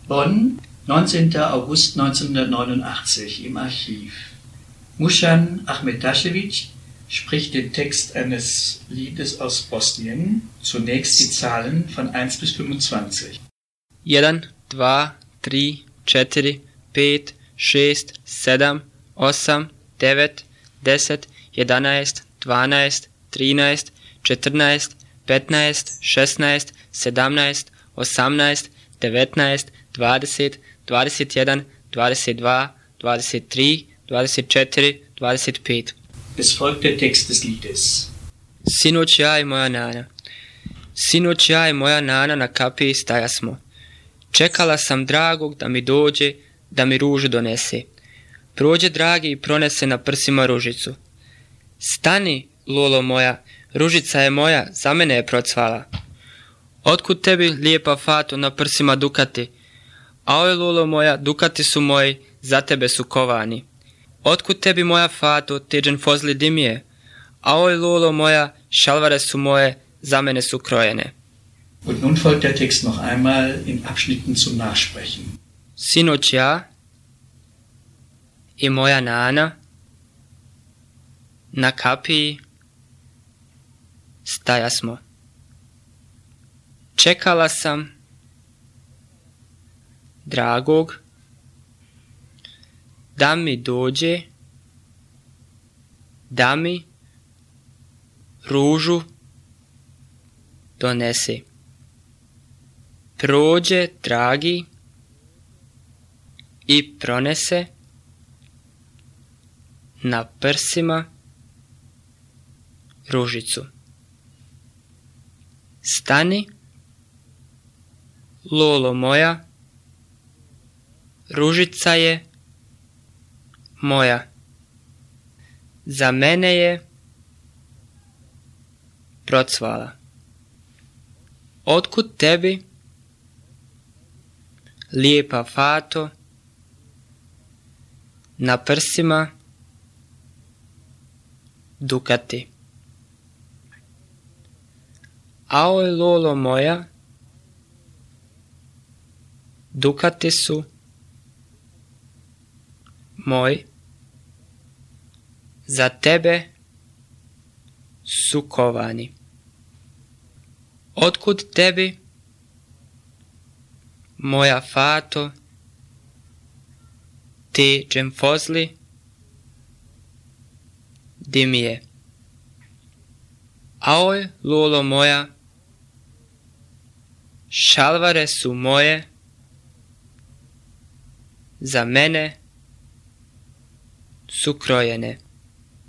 Bonn, 19. August 1989 im Archiv. Musan Ahmetašević spricht den Text eines Liedes aus Bosnien, zunächst die Zahlen von 1 bis 25. 1, 2, 3, 4, 5, 6, 7, 8, 9, 10, 11, 12, 13, 14, 15, 16, 17, 18, 19, 20, 21, 22, 23, 24, 25. Es folgt der Text des Liedes. Sinoć ja i moja nana. Sinoć ja i moja nana na kapiji stajasmo. Čekala sam dragog da mi dođe, da mi ružu donese. Prođe dragi i pronese na prsima ružicu. Stani, lolo moja, ružica je moja, za mene je procvala. Otkud tebi, lijepa fato, na prsima dukati? Aoj, lolo moja, dukati su moji, za tebe su kovani. Otkud tebi, moja fato, te dženfozli dimije? Aoj, lolo moja, šalvare su moje, za mene su krojene. Und nun folgt der Text noch einmal in Abschnitten zum Nachsprechen. Sinoć ja i moja nana na kapiji stajasmo. Čekala sam dragog da mi dođe, da mi ružu donese. Prođe dragi i pronese na prsima ružicu. Stani, lolo moja, ružica je moja, za mene je procvala. Otkud tebi, lijepa fato, na prsima dukati? Aoj, lolo moja, dukati su moj, za tebe su kovani. Otkud tebi, moja fato, te dženfozli dimije? Aoj, lolo moja, šalvare su moje, za mene su krojene.